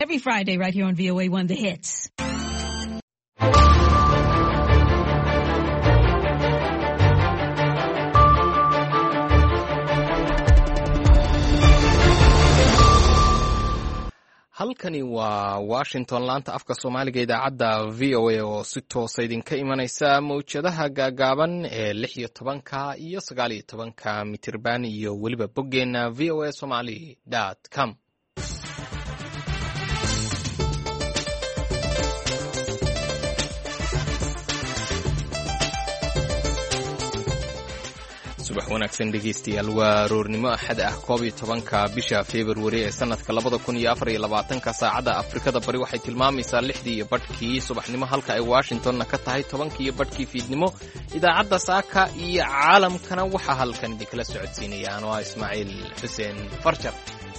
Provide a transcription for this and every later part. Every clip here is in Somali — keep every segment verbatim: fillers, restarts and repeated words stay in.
Every Friday right here on V O A one The Hits. halkani waa Washington, laanta afka Soomaaliga idaacadda V O A oo si toosa idinka imanaysa mawjadaha gaagaaban ee lix iyo tobanka iyo sagaal iyo tobanka mitirban iyo weliba boggeena v o a somali dot com. subax wanaagsan dhegeystayaal, waa roornimo axad ah koob iyo tobanka bisha February ee sanadka labada kun iyo afar iyo labaatanka. saacadda Afrikada Bari waxay tilmaamaysaa lixdii iyo badhkii subaxnimo, halka ay Washingtonna ka tahay tobankii iyo badhkii fiidnimo. idaacadda saaka iyo caalamkana waxaa halkan idinkala socodsiinaya anoo ah Ismaaciil Xuseen Farjar.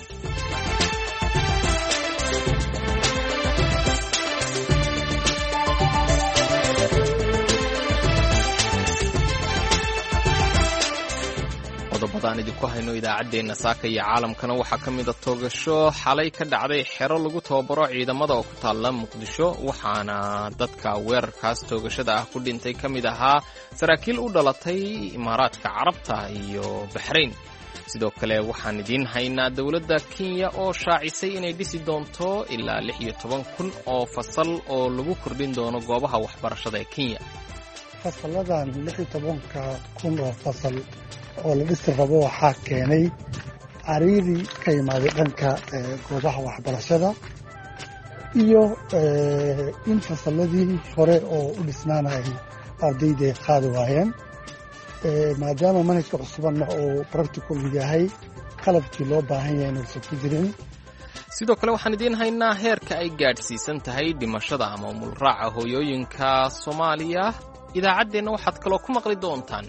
qodobadaan idinku hayno idaacaddeenna saaka iyo caalamkana waxaa ka mid a toogasho xalay ka dhacday xero lagu tababaro ciidamada oo ku taalla Muqdisho, waxaana dadka weerarkaas toogashada ah ku dhintay ka mid ahaa saraakiil u dhalatay Imaaraadka Carabta iyo Bahrain. sidoo kale waxaan idiin haynaa dowladda Kenya oo shaacisay inay dhisi doonto ilaa lix iyo toban kun oo fasal oo lagu kordhin doono goobaha waxbarashada ee Kenya. fasalladan lix iyo tobanka kun oo fasal oo la dhisi rabo waxaa keenay cariiri ka yimaaday dhanka goobaha waxbarashada iyo in fasalladii hore oo u dhisnaanayay ardayda qaadi waayeen, maadaama manhajka cusubanna oo practical yahay qalabkii loo baahan yahay inuusan ku jirin. sidoo kale waxaan idiin haynaa heerka ay gaadhsiisan tahay dhimashada ama umulraaca hooyooyinka Soomaaliya. idaacaddeenna waxaad kaloo ku maqli doontaan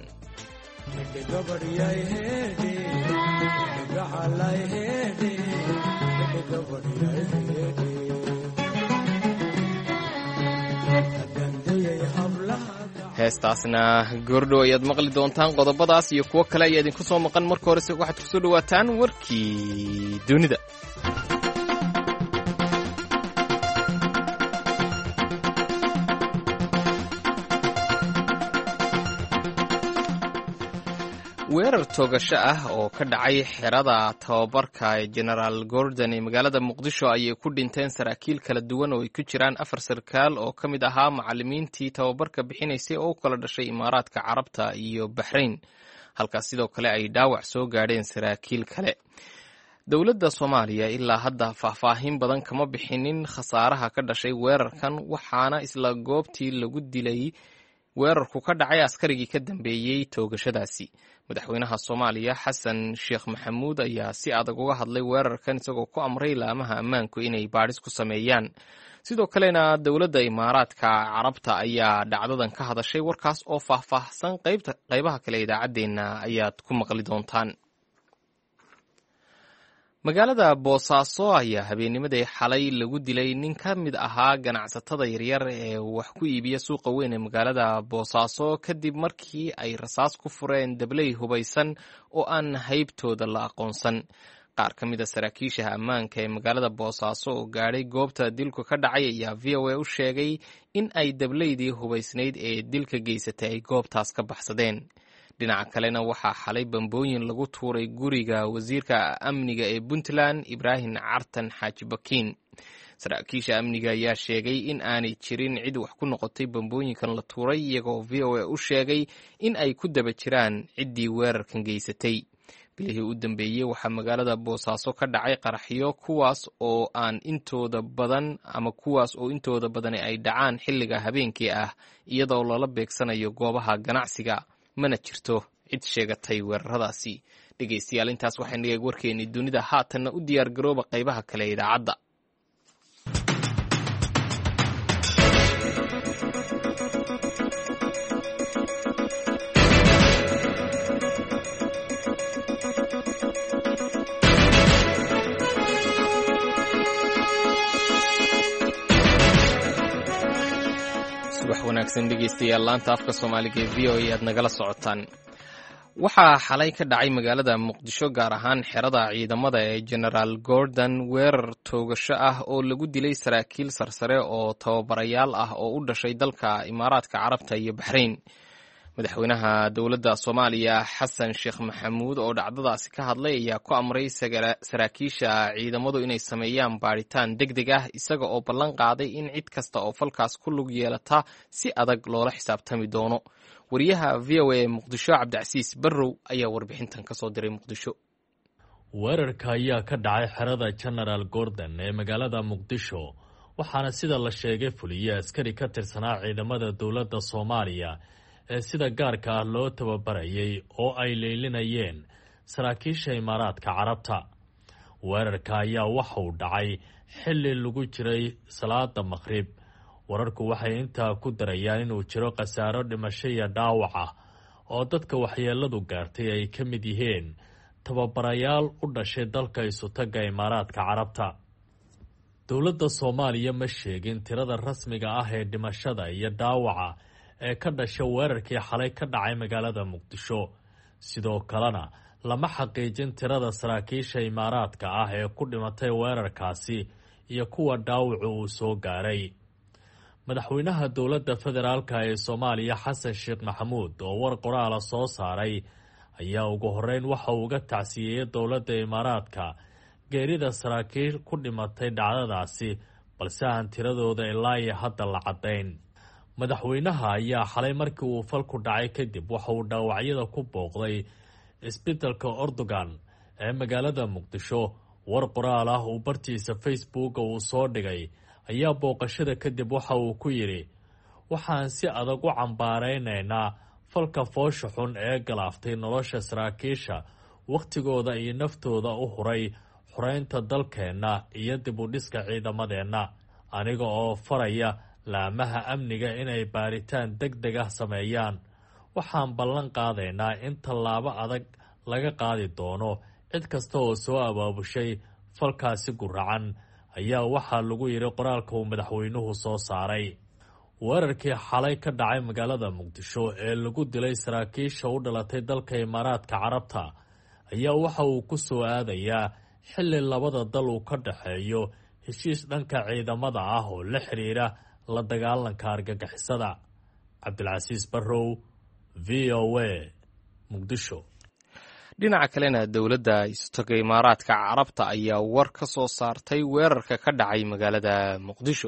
heestaasna goordhow ayaad maqli doontaan. qodobadaas iyo kuwo kale ayaa idinku soo maqan. marka horese waxaad ku soo dhawaataan warkii dunida. weerar toogasho ah oo ka dhacay xerada tababarka ee General Gordon ee magaalada Muqdisho ayay ku dhinteen saraakiil kala duwan oo ay ku jiraan afar sarkaal oo ka mid ahaa macallimiintii tababarka bixinaysay oo kala dhashay Imaaraadka Carabta iyo Bahrain, halkaas sidoo kale ay dhaawac soo gaadheen saraakiil kale. dowladda Soomaaliya ilaa hadda faahfaahin badan kama bixinin khasaaraha ka dhashay weerarkan, waxaana isla goobtii lagu dilay weerarku ka dhacay askarigii ka dambeeyey toogashadaasi. madaxweynaha Soomaaliya Xasan Sheekh Maxamuud ayaa si adag uga hadlay weerarkan, isagoo ku amray laamaha ammaanku inay baadhis ku sameeyaan. sidoo kalena dowladda Imaaraadka Carabta ayaa dhacdadan ka hadashay. warkaas oo faahfaahsan qaybta qaybaha kale idaacaddeenna ayaad ku maqli doontaan. magaalada Boosaaso ayaa habeennimadii xalay lagu dilay nin ka mid ahaa ganacsatada yaryar ee wax ku iibiya suuqa weyn ee magaalada Boosaaso, kadib markii ay rasaas ku fureen dabley hubaysan oo aan haybtooda la aqoonsan. qaar ka mid a saraakiisha ammaanka ee magaalada Boosaaso oo gaadhay goobta dilku ka dhacay ayaa V O A u sheegay in ay dableydii hubaysnayd ee dilka geysatay ay goobtaas ka baxsadeen. dhinaca kalena waxaa xalay bambooyin lagu tuuray guriga wasiirka amniga ee Puntland Ibraahim Cartan Xaaji Bakiin. saraakiisha amniga ayaa sheegay in aanay jirin cid wax ku noqotay bambooyinkan la tuuray, iyagoo V O A u sheegay in ay ku daba jiraan ciddii weerarkan geysatay. bilihii u dambeeyey waxaa magaalada Boosaaso ka dhacay qaraxyo kuwaas oo aan intooda badan ama kuwaas oo intooda badan ay dhacaan xilliga habeenkii ah, iyadoo lala beegsanayo goobaha ganacsiga, mana jirto cid sheegatay weeraradaasi. dhegaystayaal, intaas waxay naga warkeennii dunida. haatanna u diyaar garooba qaybaha kale ee idaacadda. subax wanaagsan dhegaystayaal, laanta afka Soomaaliga ee V O A aad nagala socotaan. waxaa xalay ka dhacay magaalada muqdisho gaar ahaan xerada ciidamada ee genaraal gordon weerar toogasho ah oo lagu dilay saraakiil sarsare oo tababarayaal ah oo u dhashay dalka imaaraadka carabta iyo baxrayn. madaxweynaha dowladda soomaaliya xasan sheekh maxamuud oo dhacdadaasi ka hadlay ayaa ku amray saraakiisha ciidamadu inay sameeyaan baadhitaan deg deg ah isaga oo ballan qaaday in cid kasta oo falkaas ku lug yeelata si adag loola xisaabtami doono. wariyaha v o a muqdisho cabdicasiis barrow ayaa warbixintan ka soo diray muqdisho. weerarka ayaa ka dhacay xerada genaraal gordon ee magaalada muqdisho waxaana sida la sheegay fuliye askari ka tirsanaa ciidamada dowladda soomaaliya ee sida gaarka ah loo tababarayay oo ay leylinayeen saraakiisha imaaraadka carabta. weerarka ayaa waxa uu dhacay xilli lagu jiray salaada maqrib. wararku waxay intaa ku darayaan inuu jiro khasaaro dhimasho iyo dhaawac ah oo dadka waxyeeladu gaartay ay ka mid yihiin tababarayaal u dhashay dalka isutagga imaaraadka carabta. dowladda soomaaliya ma sheegin tirada rasmiga ah ee dhimashada iyo dhaawaca ee ka dhasha weerarkii xalay ka dhacay magaalada muqdisho. sidoo kalena lama xaqiijin tirada saraakiisha imaaraadka ah ee ku dhimatay weerarkaasi iyo kuwa dhaawacu uu soo gaaray. madaxweynaha dowladda federaalka ee soomaaliya xasan sheekh maxamuud oo war qoraala soo saaray ayaa ugu horeyn waxa uu uga tacsiyeeyey dowladda imaaraadka geerida saraakiil ku dhimatay dhacdadaasi balse aan tiradooda ilaa iyo hadda la caddayn. madaxweynaha ayaa xalay markii uu falku dhacay kadib waxa uu dhaawacyada ku booqday isbitaalka ordogan ee magaalada muqdisho. war qoraal ah uu bartiisa facebooka uu soo dhigay ayaa booqashada kadib waxa uu ku yidhi waxaan si adag u cambaaraynaynaa falka foosha xun ee galaaftay nolosha saraakiisha wakhtigooda iyo naftooda u huray xoreynta dalkeenna iyo dib u dhiska ciidamadeenna, aniga oo faraya laamaha amniga inay baaritaan deg deg ah sameeyaan. waxaan ballan qaadaynaa in tallaabo adag laga qaadi doono cid kasta oo soo abaabushay falkaasi guracan, ayaa waxaa lagu yidhi qoraalka uu madaxweynuhu soo saaray. weerarkii xalay ka dhacay magaalada muqdisho ee lagu dilay saraakiisha u dhalatay dalka imaaraadka carabta ayaa waxa uu ku soo aadayaa xilli labada dal uu ka dhaxeeyo heshiis dhanka ciidamada ah oo la xiriira la dagaalanka argagixisada. cabdilcasiis barrow, v o a, muqdisho. dhinaca kalena dowladda isutagga imaaraadka carabta ayaa war ka soo saartay weerarka ka dhacay magaalada muqdisho.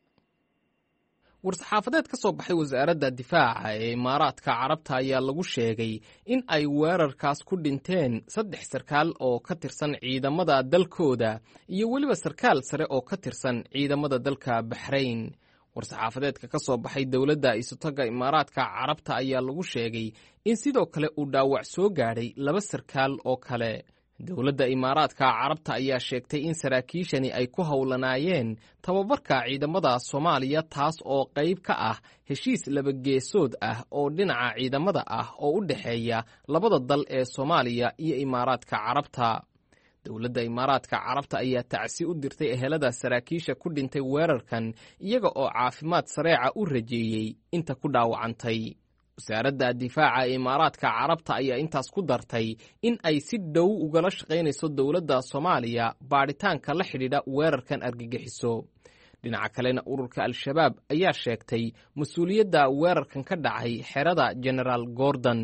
war-saxaafadeed ka soo baxay wasaaradda difaaca ee imaaraadka carabta ayaa lagu sheegay in ay weerarkaas ku dhinteen saddex sarkaal oo ka tirsan ciidamada dalkooda iyo weliba sarkaal sare oo ka tirsan ciidamada dalka baxrayn. war-saxaafadeedka ka soo baxay dowladda isutagga imaaraadka carabta ayaa lagu sheegay in sidoo kale uu dhaawac soo gaadhay laba sarkaal oo kale. dowladda imaaraadka carabta ayaa sheegtay in saraakiishani ay ku howlanaayeen tababarka ciidamada soomaaliya taas oo qayb ka ah heshiis labageesood ah oo dhinaca ciidamada ah oo u dhexeeya labada dal ee soomaaliya iyo imaaraadka carabta. dowladda imaaraadka carabta ayaa tacsi u dirtay ehelada saraakiisha ku dhintay weerarkan iyaga oo caafimaad sareeca u rajeeyey inta ku dhaawacantay. wasaaradda difaaca ee imaaraadka carabta ayaa intaas ku dartay in ay si dhow ugala shaqaynayso dowladda soomaaliya baadhitaanka la xidhiidha weerarkan argagixiso. dhinaca kalena ururka al-shabaab ayaa sheegtay mas-uuliyadda weerarkan ka dhacay xerada genaraal gordon.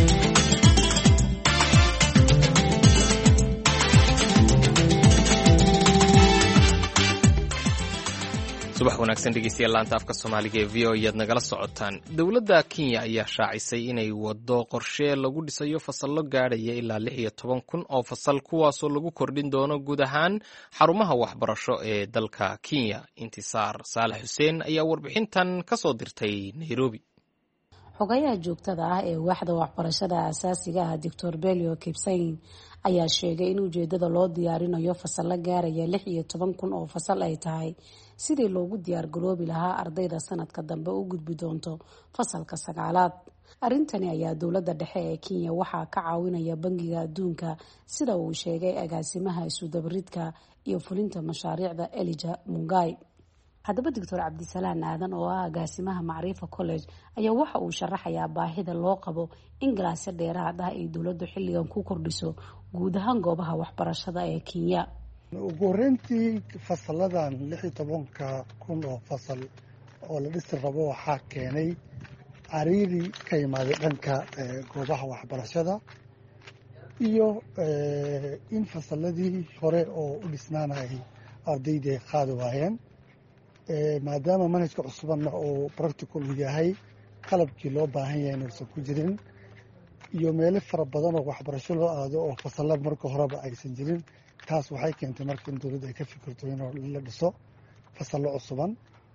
subax wanaagsan dhegeystayaal laanta afka soomaaliga ee v o ayaad nagala socotaan. dowladda kenya ayaa shaacisay inay wado qorshe lagu dhisayo fasallo gaadhaya ilaa lix iyo toban kun oo fasal kuwaasoo lagu kordhin doono guud ahaan xarumaha waxbarasho ee dalka kenya. intisaar saalax xuseen ayaa warbixintan ka soo dirtay nairobi. xogayaha joogtada ah ee waaxda waxbarashada asaasiga ah doctor belio kipsain ayaa sheegay in ujeedada loo diyaarinayo fasallo gaaraya lix iyo toban kun oo fasal ay tahay sidii loogu diyaar garoobi lahaa ardayda sanadka dambe u gudbi doonto fasalka sagaalaad. arrintani ayaa dowladda dhexe ee kenya waxaa ka caawinaya bangiga adduunka sida uu sheegay agaasimaha isudabaridka iyo fulinta mashaariicda elija mungai. haddaba doctor cabdisalaan aadan oo ah agaasimaha macriifa college ayaa waxa uu sharaxayaa baahida loo qabo in galaasyo dheeraad ah ay dowladdu xilligan ku kordhiso guud ahaan goobaha waxbarashada ee Kenya. ugu horeyntii fasaladan lix iyo tobanka kun oo fasal oo la dhisi rabo waxaa keenay cariiri ka yimaaday dhanka goobaha waxbarashada iyo in fasaladii hore oo u dhisnaanayay ardayda qaadi waayeen maadaama manhajka cusubna oo practical yahay qalabkii loo baahan yahay inuusan ku jirin iyo meelo fara badan oo waxbarasho loo aado oo fasalla marka horeba aysan jirin. taas waxay keentay marka in dowladda ay ka fikirto in la dhiso fasallo cusuban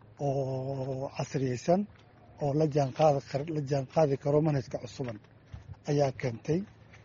oo casriyeysan oo la jaanqaadi kar la jaanqaadi karo manhajka cusuban ayaa keentay.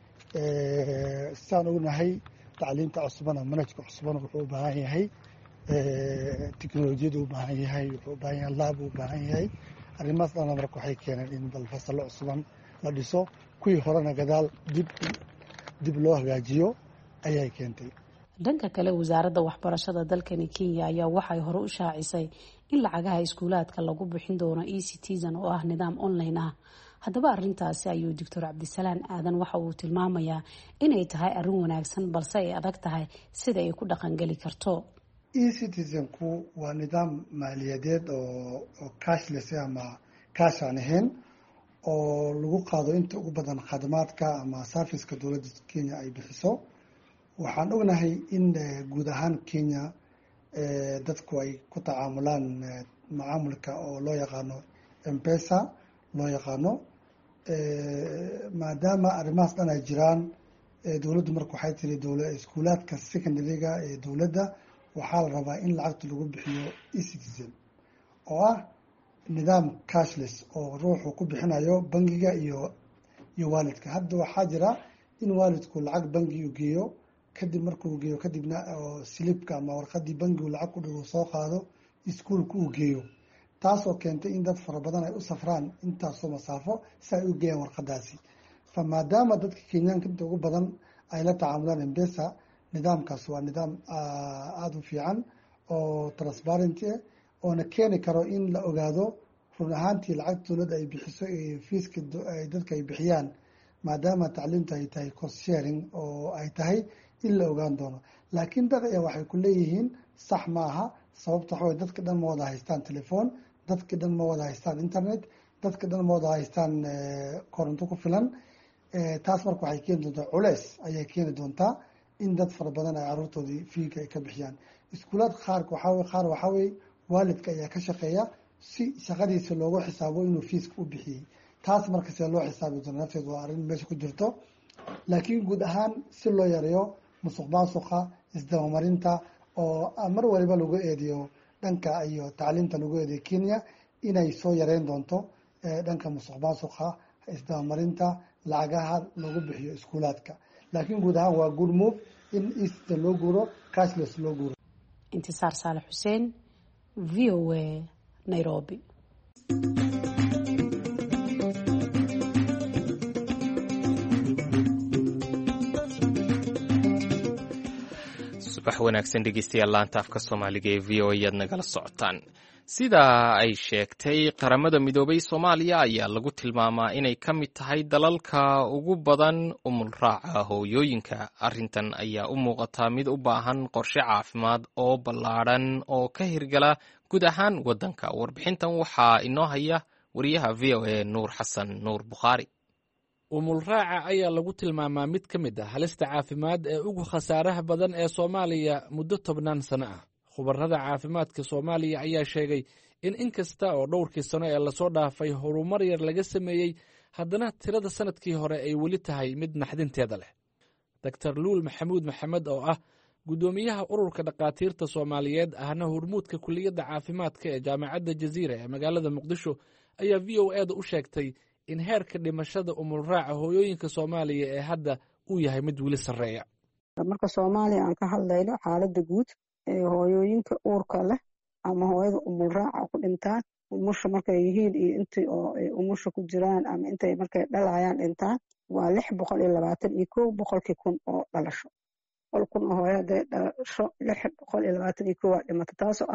sidaan ognahay tacliinta cusuban ama manhajka cusuban wuxuu u baahan yahay teknolojiyada u baahan yahay, wuxuu u baahan yahay laab u baahan yahay. arrimahaas dhanna marka waxay keeneen in bal fasallo cusuban la dhiso, kuwii horena gadaal dib dib loo hagaajiyo ayay keentay. dhanka kale wasaaradda waxbarashada dalkani Kenya ayaa waxay hore u shaacisay in lacagaha iskuulaadka lagu bixin doono e-citizen oo ah nidaam online ah. haddaba arrintaasi ayuu doctor cabdisalaan aadan waxa uu tilmaamayaa inay tahay arrin wanaagsan balse ay adag tahay sida ay ku dhaqangeli karto. e-citizenku waa nidaam maaliyadeed oo oo cashless ama cash aan ahayn oo lagu qaado inta ugu badan khadamaadka ama serviceka dowladda Kenya ay bixiso. waxaan ognahay in guud ahaan Kenya dadku ay ku tacaamulaan macaamulka oo loo yaqaano M-Pesa loo yaqaano maadaama arrimahaas dhan ay jiraan. dowladdu marka waxay tiri dowla iskuulaadka secondaryga ee dowladda waxaa la rabaa in lacagta lagu bixiyo e-citizen oo ah nidaam cashless oo ruuxu ku bixinayo bangiga iyo iyo waalidka. hadda waxaa jira in waalidku lacag bangi u geeyo, kadib markuu geeyo kadibna oo slipka ama warqadii bangigu lacag ku dhigo soo qaado iskuulka uu geeyo. taasoo keentay in dad fara badan ay u safraan intaasoo masaafo si ay u geeyaan warqadaasi. fa maadaama dadka kenyaanka inta ugu badan ay la tacaamulaan M-Pesa, nidaamkaas waa nidaam aada u fiican oo transparent ah oona keeni karo in la ogaado run ahaantii lacagta dowladda ay bixiso ee fiiska dadka ay bixiyaan, maadaama tacliinta ay tahay cost sharing oo ay tahay in la ogaan doono. laakiin dad ayaa waxay ku leeyihiin sax ma aha, sababta waxaa way dadka dhan ma wada haystaan telefoon, dadka dhan ma wada haystaan internet, dadka dhan ma wada haystaan koronto ku filan. taas marka waxay keeni doontaa culeys ayay keeni doontaa in dad fara badan ay caruurtoodii fiiga ay ka bixiyaan. iskuulaad qaar waxaa qaar waxaa weye waalidka ayaa ka shaqeeya si shaqadiisa loogu xisaabo inuu fiiska u bixiyey. taas marka see loo xisaabi doono nafteed waa arrin meesha ku jirto. laakiin guud ahaan si loo yareeyo musuq maasuqa, isdabamarinta oo mar waliba lagu eedeyo dhanka iyo tacliinta lagu eedeyo Kenya inay soo yareyn doonto dhanka musuq maasuqa, isdabamarinta, lacagaha lagu bixiyo iskuulaadka. laakiin guud ahaan waa good move in e-citizen loo guuro, cashless loo guuro. intisaar saalax xuseen, V O A, Nairobi. subax wanaagsan dhegeystayaal, laanta afka Soomaaliga ee V O A ayaad nagala socotaan. sida ay sheegtay qaramada midoobay, Soomaaliya ayaa lagu tilmaamaa inay ka mid tahay dalalka ugu badan umulraaca hooyooyinka. arrintan ayaa u muuqataa mid u baahan qorshe caafimaad oo ballaadhan oo ka hirgala guud ahaan waddanka. warbixintan waxaa inoo haya wariyaha V O A Nuur Xasan Nuur Bukhaari. umulraaca ayaa lagu tilmaamaa mid ka mid ah halista caafimaad ee ugu khasaaraha badan ee Soomaaliya muddo tobnaan sano ah. khubarada caafimaadka Soomaaliya ayaa sheegay in inkasta oo dhowrkii sano ee lasoo dhaafay horumar yar laga sameeyey, haddana tirada sanadkii hore ay weli tahay mid naxdinteeda leh. doctor Luul Maxamuud Maxamed oo ah gudoomiyaha ururka dhaqaatiirta Soomaaliyeed ahna hormuudka kulliyadda caafimaadka ee jaamacadda Jazeera ee magaalada Muqdisho ayaa V O A da u sheegtay in heerka dhimashada umulraaca hooyooyinka Soomaaliya ee hadda uu yahay mid weli sarreeya. marka Soomaaliya aan ka hadlayno xaaladda guud ee hooyooyinka uurka leh ama hooyada umulraaca ku dhintaan umusha markay yihiin iyo intii oo ay umusha ku jiraan ama intay markay dhalayaan dhintaan waa lix boqol iyo labaatan iyo kow boqolkii kun oo dhalasho. boqol kun oo hooyo haday dhalasho lix boqol iyo labaatan iyo kow waa dhimata, taasoo ah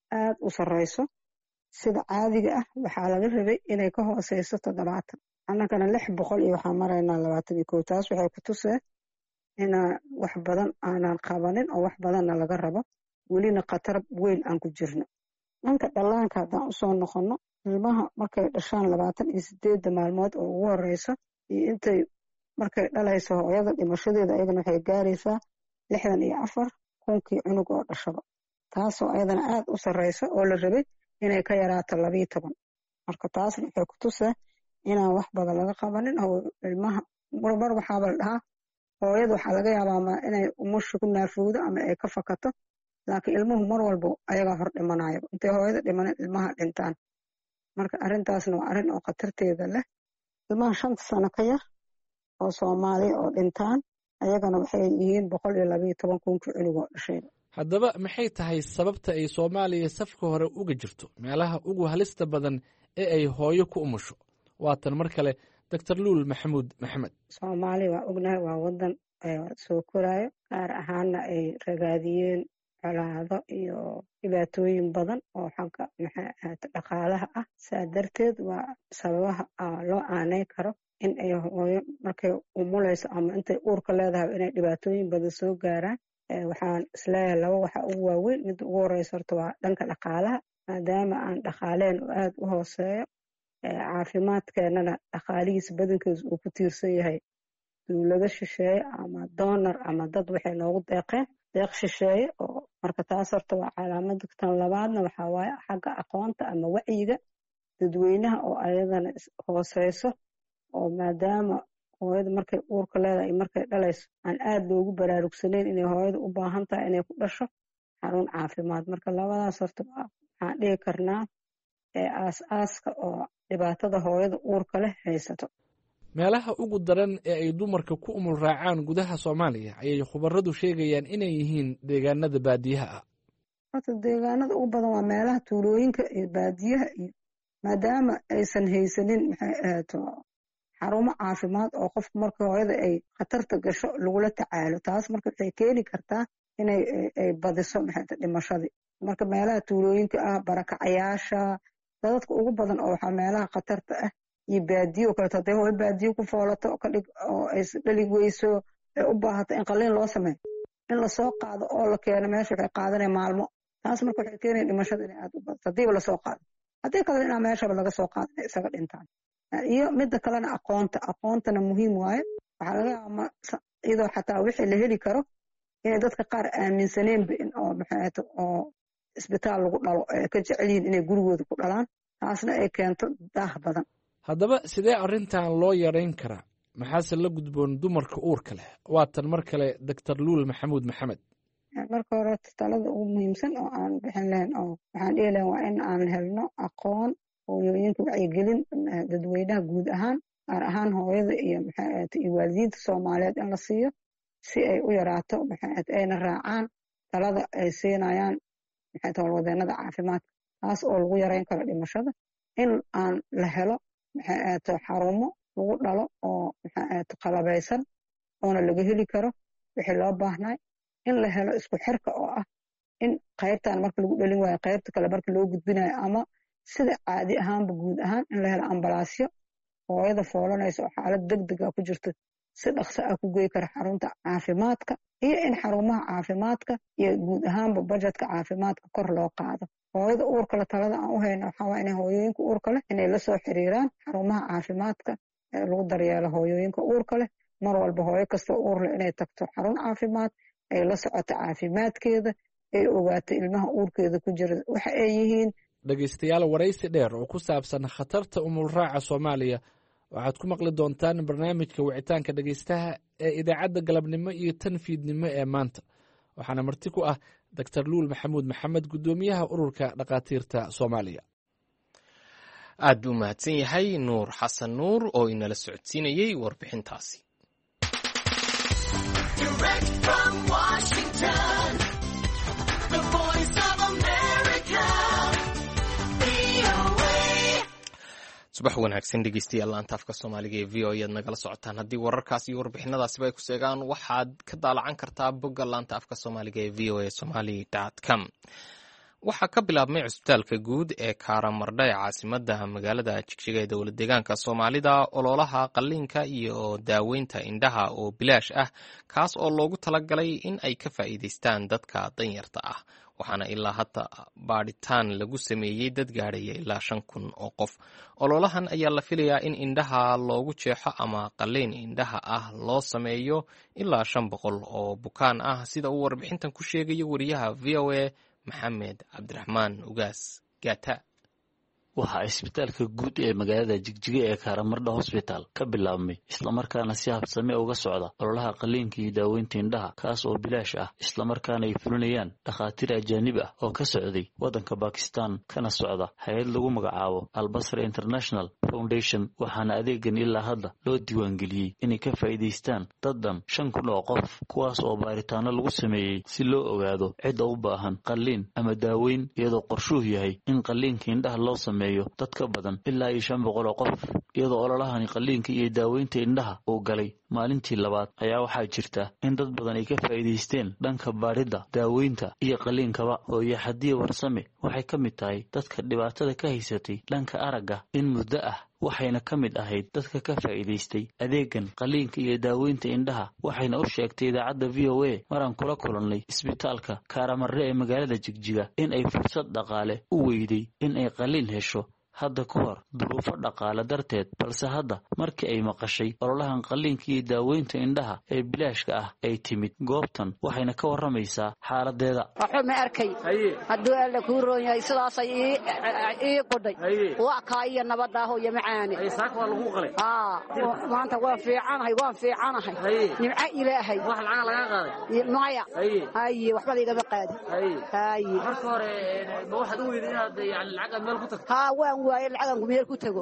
aad u sarreyso sida caadiga ah waxaa laga rabay inay ka hooseyso toddobaatan annagana lix boqol iyo waxaan maraynaa labaatan iyo kow taas waxay ku tusee inaan wax badan aanan qabanin oo wax badanna laga rabo welina khatar weyn aan ku jirno dhanka dhallaanka haddaan usoo noqonno ilmaha markay dhashaan labaatan iyo sideedda maalmood oo ugu horeyso iyo intay markay dhalayso hooyada dhimashadeeda ayadana waxay gaaraysaa lixdan iyo afar kunkii cunug oo dhashaba taasoo ayadana aad u sarreyso oo la rabay inay ka yaraato labiyo toban marka taasna waxay ku tusaa inaan wax badan laga qabanin oo ilmaha mar waxaaba la dhahaa hooyada waxaa laga yaabaa inay umusha ku naafowdo ama ay ka fakato laakiin ilmuhu mar walba ayagaa hor dhimanayo intay hooyada dhimanin ilmaha dhintaan marka arrintaasna waa arrin oo khatarteeda leh ilmaha shanta sano ka yar oo soomaaliya oo dhintaan ayagana waxay yihiin boqol iyo labiyo toban kunkii cunug oo dhashayba haddaba maxay tahay sababta ay soomaaliya safka hore uga jirto meelaha ugu halista badan ee ay hooyo ku umusho waatan mar kale doctor luul maxamuud maxamed soomaaliya waa ognahay waa wadan soo koraayo gaar ahaana ay ragaadiyeen colaado iyo dhibaatooyin badan oo xagga dhaqaalaha ah saa darteed waa sababaha loo aanay karo in ay hooyo markay umuleyso ama intay uurka leedahay inay dhibaatooyin badan soo gaaraan waxaan isleeyahay laba waxa ugu waaweyn midda ugu horeysa horta waa dhanka dhaqaalaha maadaama aan dhaqaaleen oo aad u hooseeyo caafimaadkeenana dhaqaalihiisa badankiisa uu ku tiirsan yahay dowlado shisheeye ama donor ama dad waxay noogu deeqeen deeq shisheeye oo marka taas horta waa calaamada tan labaadna waxaa waaye xagga aqoonta ama wacyiga dadweynaha oo ayadana hooseyso oo maadaama hooyada markay uurka leedahay markay dhalayso aan aad loogu baraarugsanayn inay hooyada u baahan tahay inay ku dhasho xarun caafimaad marka labadaas horta waxaan dhihi karnaa ee aas-aaska oo dhibaatada hooyada uurka leh haysato meelaha ugu daran ee ay dumarka ku umul raacaan gudaha soomaaliya ayay khubaradu sheegayaan inay yihiin deegaanada baadiyaha ah horta deegaanada ugu badan waa meelaha tuulooyinka iyo baadiyaha iyo maadaama aysan haysanin maxay ahaato xarumo caafimaad oo qofku marka hooyada ay khatarta gasho lagula tacaalo taas marka waxay keeni kartaa inay ay badiso maxay dhimashadii marka meelaha tuulooyinka ah barakacayaasha dadka ugu badan oo waxaa meelaha khatarta ah iyo baadiyo kaleeto hadday hooyo baadiyo ku foolato kadhig oo ay dhali weyso ay u baahato in qalliin loo sameeyo in lasoo qaado oo la keeno meesha waxay qaadanaya maalmo taas marka waxay keenaya dhimashada inay aad u badato haddiiba lasoo qaado haddii kalena inaa meeshaba laga soo qaado inay isaga dhintaan iyo midda kalena aqoonta aqoontana muhiim waaye waxaa laga yaaba iyadoo xataa wixii la heli karo inay dadka qaar aaminsaneenba in oo maxaato oo isbitaal lagu dhalo ay ka jecel yihiin inay gurigooda ku dhalaan taasna ay keento daah badan haddaba sidee arrintan loo yarayn karaa maxaase la gudboon dumarka uurka leh waatan mar kale doctor luul maxamuud maxamed marka hore talada ugu muhiimsan oo aan bixin lahayn oo waxaan dhihi lahayn waa in aan helno aqoon hooyooyinka wacyigelin dadweynaha guud ahaan gaar ahaan hooyada iyo maxaat iyo waalidiinta soomaaliyeed in la siiyo si ay u yaraato maxaat ayna raacaan talada ay siinayaan maxaat howlwadeenada caafimaadka taas oo lagu yarayn karo dhimashada in aan la helo maxaat xarumo lagu dhalo oo maxaat qalabeysan oona laga heli karo wixii loo baahnay in la helo isku xirka oo ah in qaybtan marka lagu dhalin waayo qaybta kale marka loo gudbinayo ama sida caadi ahaanba guud ahaan in la helo ambalaasyo hooyada foolanaysa oo xaalad degdeg ah ku jirto si dhaqso ah ku gey kara xarunta caafimaadka iyo in xarumaha caafimaadka iyo guud ahaanba bajetka caafimaadka kor loo qaado hooyada uurka le talada aan u hayno waxaa waa inay hooyooyinka uurka leh inay la soo xiriiraan xarumaha caafimaadka ee lagu daryeelo hooyooyinka uurka leh mar walba hooyo kastoo uur leh inay tagto xarun caafimaad ay la socoto caafimaadkeeda ay ogaato ilmaha uurkeeda ku jira waxa ay yihiin dhegaystayaal waraysi dheer oo ku saabsan khatarta umulraaca soomaaliya waxaad ku maqli doontaan barnaamijka wicitaanka dhegaystaha ee idaacadda galabnimo iyo tan fiidnimo ee maanta waxaana marti ku ah doctor luul maxamuud maxamed guddoomiyaha ururka dhakhaatiirta soomaaliya aad buu mahadsan yahay nuur xasan nuur oo inala socodsiinayey warbixintaasi subax wanaagsan dhegeystayaal laanta afka soomaaliga ee v o ayaad nagala socotaan haddii wararkaas iyo warbixinadaasiba ay ku seegaan waxaad ka daalacan kartaa bogga laanta afka soomaaliga ee v o a somaly dot com waxaa ka bilaabmay cusbitaalka guud ee Karamardha ee caasimadda magaalada Jigjiga ee dowlad deegaanka Soomaalida ololaha qalliinka iyo daaweynta indhaha oo bilaash ah kaas oo loogu talagalay in ay ka faa'iidaystaan dadka danyarta ah waxaana ilaa hadda baadhitaan lagu sameeyey dad gaadhaya ilaa shan kun oo qof ololahan ayaa la filayaa in indhaha loogu jeexo ama qalliin indhaha ah loo sameeyo ilaa shan boqol oo bukaan ah sida uu warbixintan ku sheegayo wariyaha V O A maxamed cabdiraxmaan ugaas gaata. waxaa isbitaalka guud ee magaalada Jigjiga ee Karamardha Hospital ka bilaabmay isla markaana si habsami uga socda ololaha qalliinka iyo daaweynta indhaha kaas oo bilaash ah isla markaana ay fulinayaan dhakhaatiir ajaanib ah oo ka socday wadanka Pakistan kana socda hay'ad lagu magacaabo Al Basra International Foundation waxaana adeegan ilaa hadda loo diiwaangeliyey inay ka faa'iidaystaan dad dhan shan kun oo qof kuwaas oo baaritaano lagu sameeyey si loo ogaado cidda u baahan qalliin ama daaweyn iyadoo qorshuhu yahay in qalliinka indhaha loo sameeyo dad ka badan ilaa iyo shan boqol oo qof iyadoo ololahani qalliinka iyo daaweynta indhaha uu galay maalintii labaad ayaa waxaa jirta in dad badan ay ka faa'iidaysteen dhanka baarida daaweynta iyo qalliinkaba hooyo Xadiye Warsame waxay ka mid tahay dadka dhibaatada ka haysatay dhanka aragga in muddo ah waxayna ka mid ahayd dadka ka faa'iidaystay adeegan qalliinka iyo daaweynta indhaha waxayna u sheegtay idaacadda V O A maraan kula kulannay isbitaalka Karamardha ee magaalada Jigjiga in ay fursad dhaqaale u weyday in ay qalliin hesho hadda ka hor duruufo dhaqaale darteed balse hadda markii ay maqashay ololahan qalliinka iyo daaweynta indhaha ee bilaashka ah ay timid goobtan waxayna ka waramaysaa xaaladeeda. waxba ma arkay hadduu alla kuu roon yahay sidaas ay ii qodhay waa kaaya nabadaaho iyo macaani maanta waan fiicanahay waan fiicanahay nimco ilaahay wax lacag laga qaaday maya haye waxba igama qaadi haye marka hore ma waxaad u weyday inaad yani lacag meel ku tagto ha waan waaye lacagan meel ku tago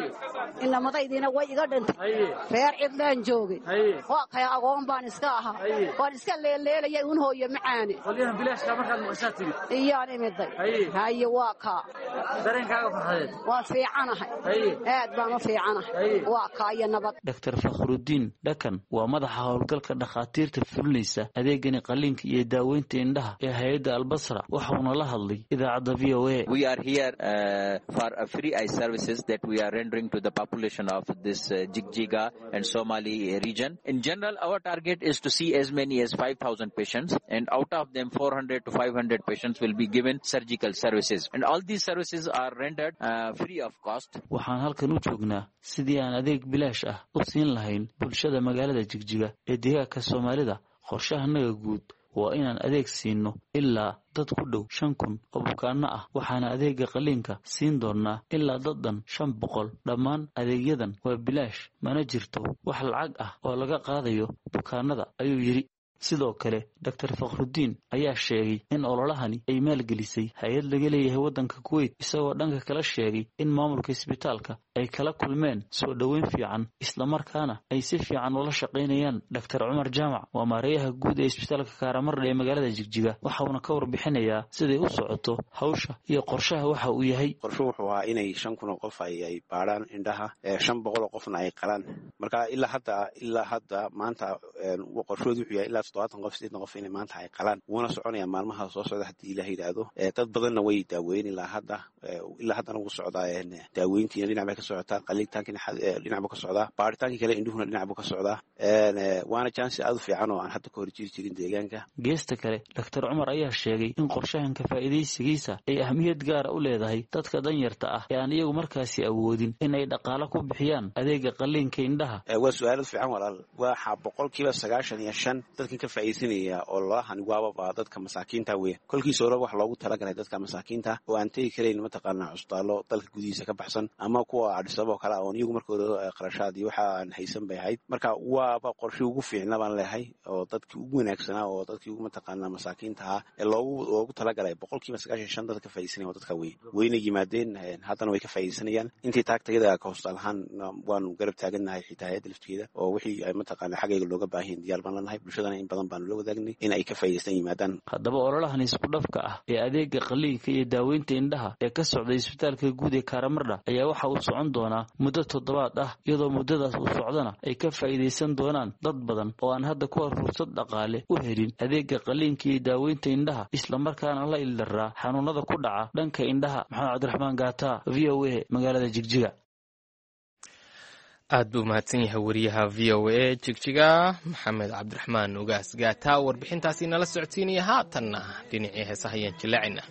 ina madaydiina way iga dhintay reer cidlaan joogay waa kay agoon baan iska ahaa waan iska leeleelaya un hooyo macaani qoliyaha bilaashka markaad maqashaa tiri iyaan imiday haye waa ka dareenkaaga farxadeed waa fiicanahay aad baan u fiicanahay waa kaaya nabad. Doctor Fakhruddin Dhakan waa madaxa howlgalka dhakhaatiirta fulinaysa adeegani qalliinka iyo daaweynta indhaha ee hay'adda Al Basra waxauna la hadlay idaacadda V O A. We are here uh, for a free eye services that we are rendering to the population of this uh, Jigjiga and Somali region. In general, our target is to see as many as five thousand patients, and out of them four hundred to five hundred patients will be given surgical services, and all these services are rendered uh, free of cost. waxaan halkan u joognaa sidii aan adeeg bilaash ah u siin lahayn bulshada magaalada Jigjiga ee deegaanka Soomaalida. qorshahanaga guud waa inaan adeeg siino ilaa dad ku dhow shan kun oo bukaanno ah waxaana adeega qalliinka siin doonaa ilaa dad dhan shan boqol dhammaan adeegyadan waa bilaash mana jirto wax lacag ah oo laga qaadayo bukaanada ayuu yiri. sidoo kale Doctor Fakhruddin ayaa sheegay in ololahani ay maalgelisay hay'ad laga leeyahay wadanka Kuwait isagoo dhanka kala sheegay in maamulka isbitaalka ay kala kulmeen soo dhaweyn fiican isla markaana ay si fiican ula shaqeynayaan. Doctor Umar Jamac waa maareeyaha guud ee isbitaalka Karamardha ee magaalada Jigjiga waxaana ka warbixinayaa siday u socoto hawsha iyo qorshaha waxa uu yahay. qorshuhu wuxuu ahaa inay shan kun oo qof ay ay baaraan indhaha shan boqol oo qofna ay qalaan marka ilaa hadda ilaa hadda maanta qorshoodu wuxuu yahay ilaa todobaatan qof sideetan qof inay maanta ay qalaan wuuna soconaya maalmaha soo socda haddii Ilaahay yiraahdo. dad badanna way daaweyn ilaa hadda ilaa haddana wuu socdaa daaweyntii dhinac bay ka socotaa qalliintaankiina dhinac buu ka socdaa baaritaankii kale indhuhuna dhinac buu ka socdaa waana chance aad u fiican oo aan hadda ka hor jiri jirin deegaanka. geesta kale Doctor Umar ayaa sheegay in qorshahan ka faa'iidaysigiisa ay ahmiyad gaar ah u leedahay dadka danyarta ah ee aan iyagu markaasi awoodin in ay dhaqaale ku bixiyaan adeega qalliinka indhaha. waa su'aal fiican walaal waxa boqolkiiba sagaashan iyo shan dadka ka faa'iideysanaya oo loohan waaba dadka masaakiinta weey kolkii soo wax loogu talagalay dadka masaakiinta oo aan tagi kareyn mataqaana cusbitaalo dalka gudihiisa ka baxsan ama kuwa Addis Ababa kala oo iyagu markooda qarashaad iyo waxa aan haysan bay ahayd marka waaba qorshe ugu fiicnaa baan leeyahay oo dadkii ugu wanaagsanaa oo dadkii ugu mataqaana masaakiinta ah ee loogu loogu talagalay boqolkiiba sagaashan iyo shan dadka ka faa'iideysanaya oo dadka weey weyna yimaadeen haddana way ka faa'iideysanayaan intii taagtayada ka hoostalahan waan garab taaganahay xitaa hay'adda lafteeda oo wixii ay mataqaana xagayga looga baahan diyaar baan lanahay bulshadana in badan baan la wadaagnay in ay ka faa'iideystaan yimaadaan. haddaba ololahan isku dhafka ah ee adeega qalliinka iyo daaweynta indhaha ee ka ka socday isbitaalka guud ee Karamardha ayaa waxa uu socon doonaa muddo toddobaad ah iyadoo muddadaas uu socdana ay ka faa'iideysan doonaan dad badan oo aan hadda ku hor fursad dhaqaale u helin adeega qaliinka iyo daaweynta indhaha isla markaana la ildaraa xanuunada ku dhaca dhanka indhaha. Maxamed Cabdiraxmaan Gaata, V O A, magaalada Jigjiga. aad buu mahadsan yahay wariyaha V O A Jigjiga Maxamed Cabdiraxmaan Ugaas Gaata warbixintaasi nala socodsiinaya. haatanna dhinacii heesaha ayaan jilaacina.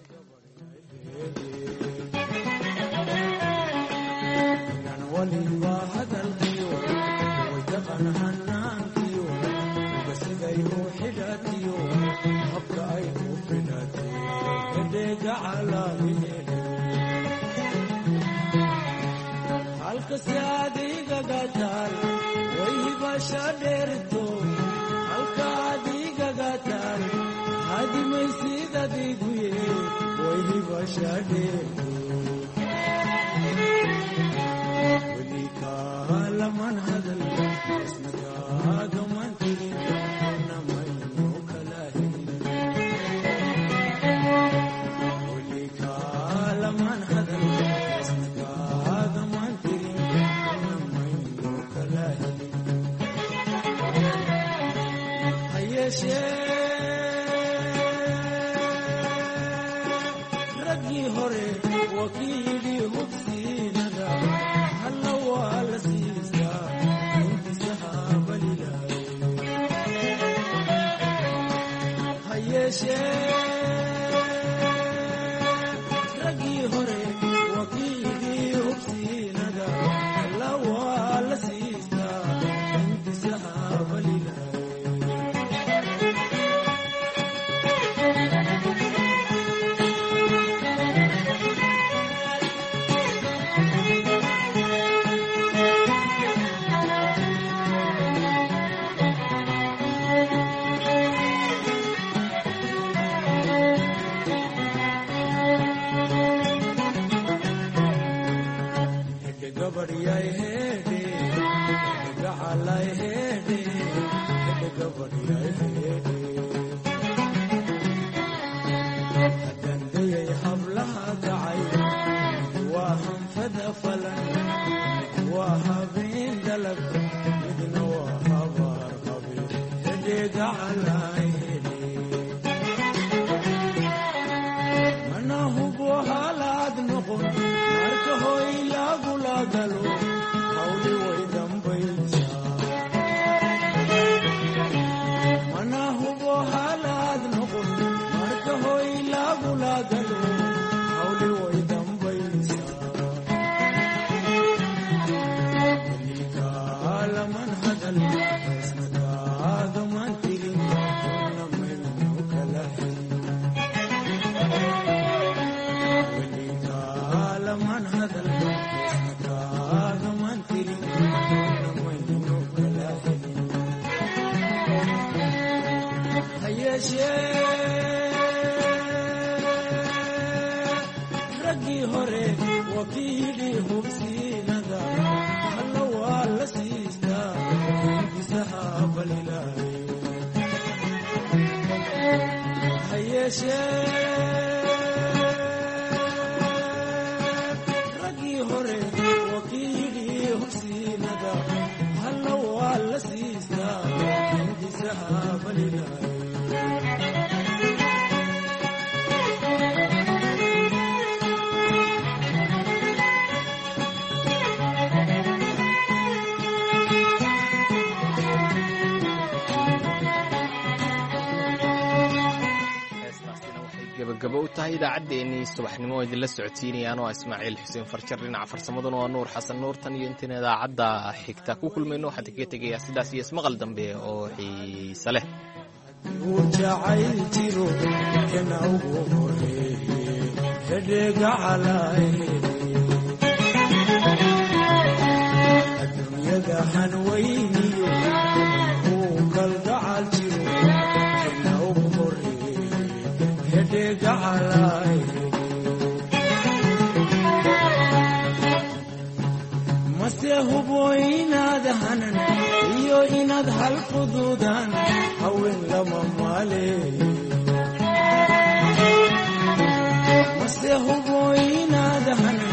halkasiadiga gatal wayhibashaderto halkaadiga gatal hadimaysidadiguye wayhibashaderto welikalaman hadal isnagaagamantirin namayno kalahi welikalaman hadal raggii hore wakiilii hubsiinada halla waa la siistaa intisahaabalilahay ha yeeshee raggii hore wakiilii hubsiinada halla waa la siistaa intisahaabalilahay hadandayay hablaha kacay waa hanfada falan waa habeen dalag midna waa habaar qabi hedheega calayhede mana hubo halaad noqon marka hoy lagula galo hawli way dambaysaa mana hubo halaad noqon marka hoy lagula galo hawli way dambaysaa welikalaman hadal isnagaagaman tirin namayno kalahi welikalaman hadal isnagaagaman tirin namayno kalahi ha yeeshee raggii hore wakiilii hubsiinada halla waa la siistaa intisahaabalilahay ha yeeshee raggii hore wakiilii hubsiinada halla waa la siistaa intisahaabalilahay gabagabo u tahay idaacaddeenii subaxnimo oo idinla socodsiinayaan oo Ismaaciil Xuseen Farjar dhinaca farsamaduna waa Nuur Xasan Nuur. tan iyo intaan idaacadda xigta ku kulmayno waxaan kaga tegayaa sidaas iyo ismaqal dambe oo xiiso leh. jacayl jiro kana ugu horeeye hedheega calayhede adduunyada hanweyniyo uu kalgacal jiro kana ugu horeeye hedheega calayhede mase hubo inaad hanan iyo inaad hal quduudan haween lama maaleeye mase hubo inaad hanan